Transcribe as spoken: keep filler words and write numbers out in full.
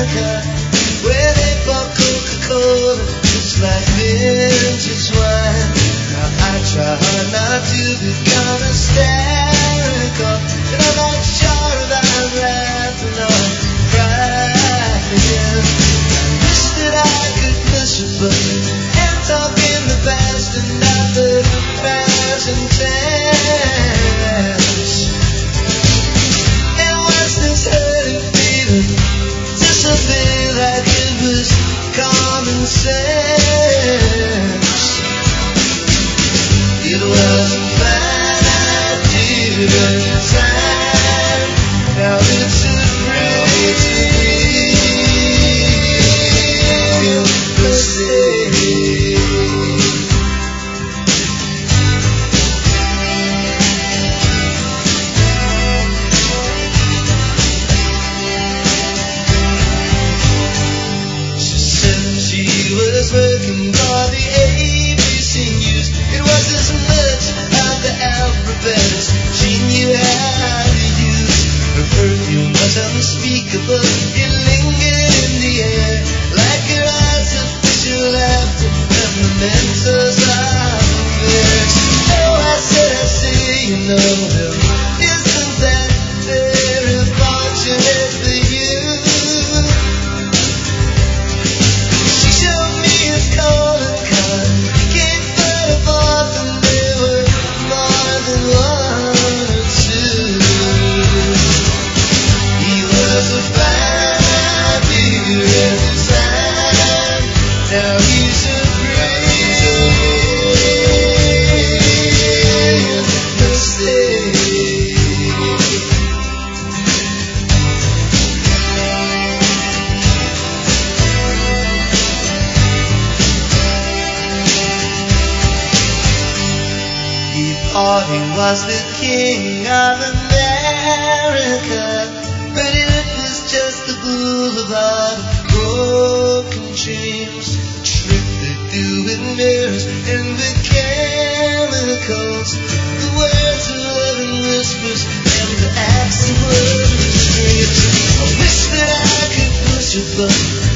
America, where they bought Coca-Cola just like vintage wine. Now I try hard not to become hysterical, and I'm not sure if I'm laughing or crying again. I wish that I could push a button and talk in the past and not the present tense. And watch this hurting feeling disappear like it was common sense. It was a fine idea at the time. Now it's a real mistake. She said she was working for the A B C News. It was as much of the alphabet as she knew how to use. Her perfume was unspeakable. It lingered in the air like her artificial laughter and mementos of theirs. Oh, I said, I say, you know him. Isn't that very fortunate for you? She showed me his calling card. He came third or fourth, and there were more than one or two. He was a fine idea at the time. Now he's a real mistake. He thought he was the king of America, but it was just the boulevard of broken dreams. A trick they do with mirrors and with chemicals. The words of love and whispers and the accent word of the streets. I wish that I could push a button